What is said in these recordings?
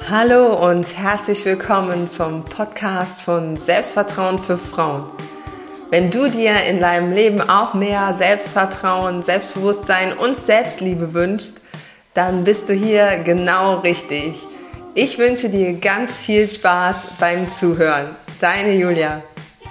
Hallo und herzlich willkommen zum Podcast von Selbstvertrauen für Frauen. Wenn du dir in deinem Leben auch mehr Selbstvertrauen, Selbstbewusstsein und Selbstliebe wünschst, dann bist du hier genau richtig. Ich wünsche dir ganz viel Spaß beim Zuhören. Deine Julia.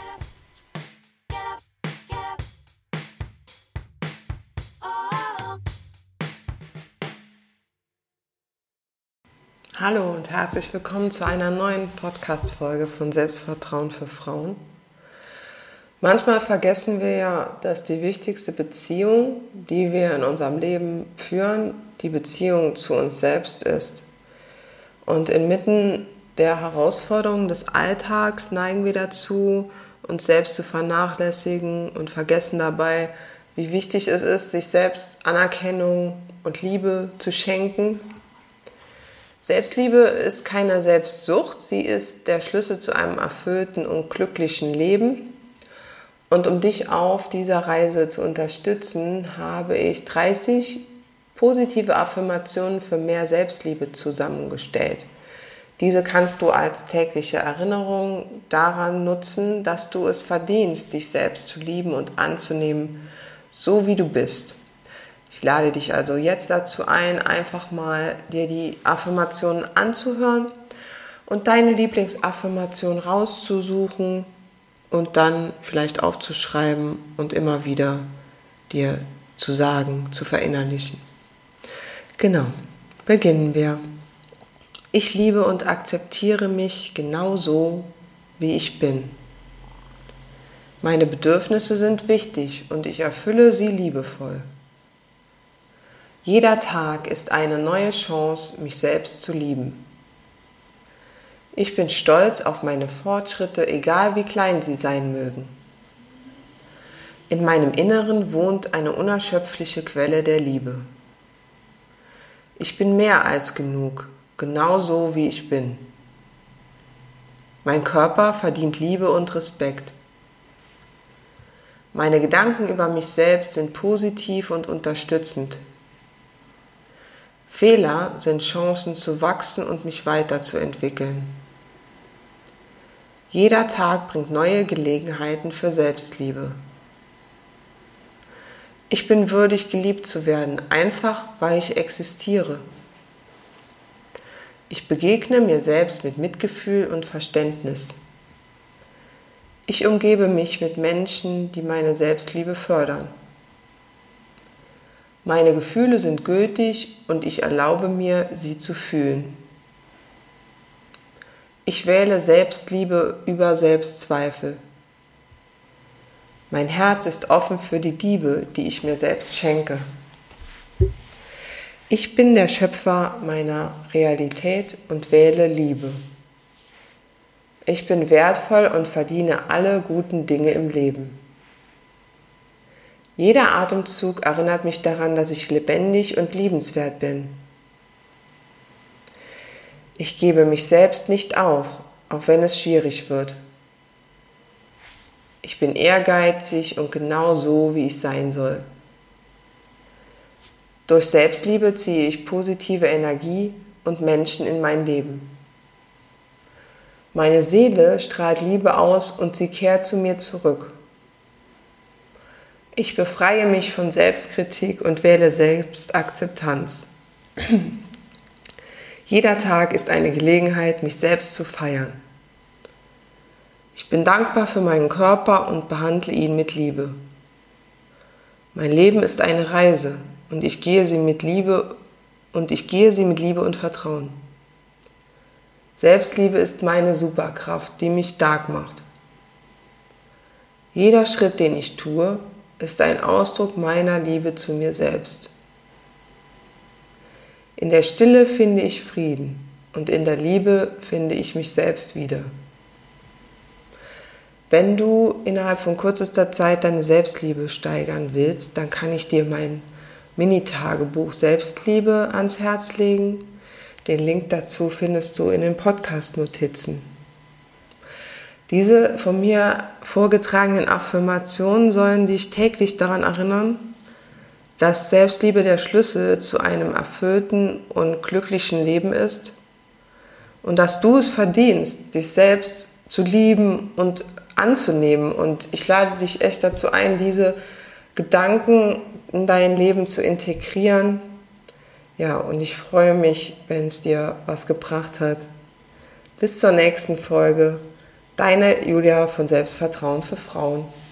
Hallo und herzlich willkommen zu einer neuen Podcast-Folge von Selbstvertrauen für Frauen. Manchmal vergessen wir ja, dass die wichtigste Beziehung, die wir in unserem Leben führen, die Beziehung zu uns selbst ist. Und inmitten der Herausforderungen des Alltags neigen wir dazu, uns selbst zu vernachlässigen und vergessen dabei, wie wichtig es ist, sich selbst Anerkennung und Liebe zu schenken. Selbstliebe ist keine Selbstsucht, sie ist der Schlüssel zu einem erfüllten und glücklichen Leben. Und um dich auf dieser Reise zu unterstützen, habe ich 30 positive Affirmationen für mehr Selbstliebe zusammengestellt. Diese kannst du als tägliche Erinnerung daran nutzen, dass du es verdienst, dich selbst zu lieben und anzunehmen, so wie du bist. Ich lade dich also jetzt dazu ein, einfach mal dir die Affirmationen anzuhören und deine Lieblingsaffirmation rauszusuchen und dann vielleicht aufzuschreiben und immer wieder dir zu sagen, zu verinnerlichen. Genau, beginnen wir. Ich liebe und akzeptiere mich genau so, wie ich bin. Meine Bedürfnisse sind wichtig und ich erfülle sie liebevoll. Jeder Tag ist eine neue Chance, mich selbst zu lieben. Ich bin stolz auf meine Fortschritte, egal wie klein sie sein mögen. In meinem Inneren wohnt eine unerschöpfliche Quelle der Liebe. Ich bin mehr als genug, genauso wie ich bin. Mein Körper verdient Liebe und Respekt. Meine Gedanken über mich selbst sind positiv und unterstützend. Fehler sind Chancen zu wachsen und mich weiterzuentwickeln. Jeder Tag bringt neue Gelegenheiten für Selbstliebe. Ich bin würdig, geliebt zu werden, einfach weil ich existiere. Ich begegne mir selbst mit Mitgefühl und Verständnis. Ich umgebe mich mit Menschen, die meine Selbstliebe fördern. Meine Gefühle sind gültig und ich erlaube mir, sie zu fühlen. Ich wähle Selbstliebe über Selbstzweifel. Mein Herz ist offen für die Liebe, die ich mir selbst schenke. Ich bin der Schöpfer meiner Realität und wähle Liebe. Ich bin wertvoll und verdiene alle guten Dinge im Leben. Jeder Atemzug erinnert mich daran, dass ich lebendig und liebenswert bin. Ich gebe mich selbst nicht auf, auch wenn es schwierig wird. Ich bin ehrgeizig und genau so, wie ich sein soll. Durch Selbstliebe ziehe ich positive Energie und Menschen in mein Leben. Meine Seele strahlt Liebe aus und sie kehrt zu mir zurück. Ich befreie mich von Selbstkritik und wähle Selbstakzeptanz. Jeder Tag ist eine Gelegenheit, mich selbst zu feiern. Ich bin dankbar für meinen Körper und behandle ihn mit Liebe. Mein Leben ist eine Reise und ich gehe sie mit Liebe und Vertrauen. Selbstliebe ist meine Superkraft, die mich stark macht. Jeder Schritt, den ich tue, ist ein Ausdruck meiner Liebe zu mir selbst. In der Stille finde ich Frieden und in der Liebe finde ich mich selbst wieder. Wenn du innerhalb von kürzester Zeit deine Selbstliebe steigern willst, dann kann ich dir mein Mini-Tagebuch Selbstliebe ans Herz legen. Den Link dazu findest du in den Podcast-Notizen. Diese von mir vorgetragenen Affirmationen sollen dich täglich daran erinnern, dass Selbstliebe der Schlüssel zu einem erfüllten und glücklichen Leben ist und dass du es verdienst, dich selbst zu lieben und anzunehmen. Und ich lade dich echt dazu ein, diese Gedanken in dein Leben zu integrieren. Ja, und ich freue mich, wenn es dir was gebracht hat. Bis zur nächsten Folge. Deine Julia von Selbstvertrauen für Frauen.